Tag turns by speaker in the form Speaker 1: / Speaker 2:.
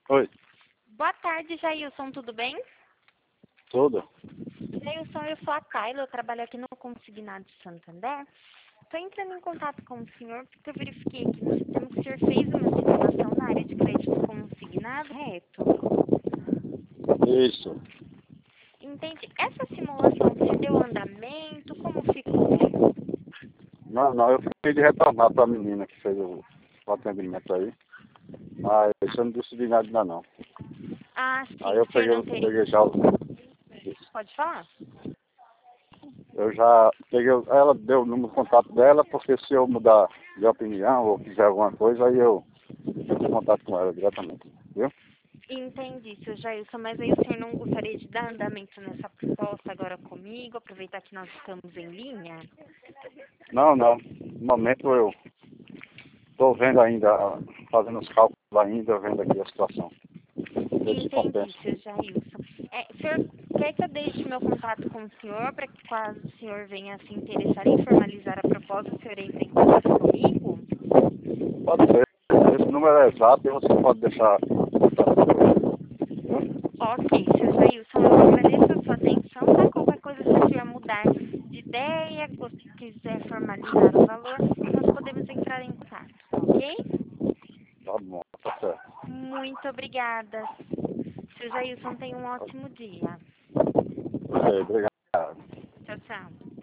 Speaker 1: Oi,
Speaker 2: Boa tarde, Jailson, tudo bem?
Speaker 1: tudo?
Speaker 2: Jailson, eu sou a Kayla, eu trabalho aqui no Consignado de Santander. Estou entrando em contato com o senhor porque eu verifiquei aqui no sistema que o senhor fez uma simulação na área de crédito consignado, correto?
Speaker 1: Isso.
Speaker 2: Entende? Essa simulação se deu andamento, como ficou?
Speaker 1: Não, eu fiquei de retornar para a menina que fez o atendimento aí, mas eu não decidi nada ainda não.
Speaker 2: Ah,
Speaker 1: Aí
Speaker 2: sim,
Speaker 1: eu
Speaker 2: o senhor não
Speaker 1: peguei
Speaker 2: teria...
Speaker 1: já,
Speaker 2: Pode falar?
Speaker 1: eu já peguei, ela deu o número de contato dela, porque se eu mudar de opinião ou quiser alguma coisa, aí eu entro em contato com ela diretamente, viu?
Speaker 2: Entendi, seu Jailson, mas aí o senhor não gostaria de dar andamento nessa proposta agora comigo, aproveitar que nós estamos em linha?
Speaker 1: Não, no momento eu estou vendo ainda, fazendo os cálculos ainda, vendo aqui a situação, ver se
Speaker 2: Entendi,
Speaker 1: compensa.
Speaker 2: seu Jailson. O senhor quer que eu deixe meu contato com o senhor para que caso o senhor venha se interessar em formalizar a proposta, o senhor entre em contato comigo?
Speaker 1: Pode ser, esse número é exato e você pode deixar contato.
Speaker 2: Ok, seu Jailson, eu agradeço a sua atenção, tá? Qualquer coisa, se o senhor mudar de ideia, ou se quiser formalizar o valor, nós podemos entrar em contato, ok?
Speaker 1: Tá bom, tá certo.
Speaker 2: Muito obrigada. Seu Jailson, tenha um ótimo dia.
Speaker 1: Ok, obrigado.
Speaker 2: Tchau, tchau.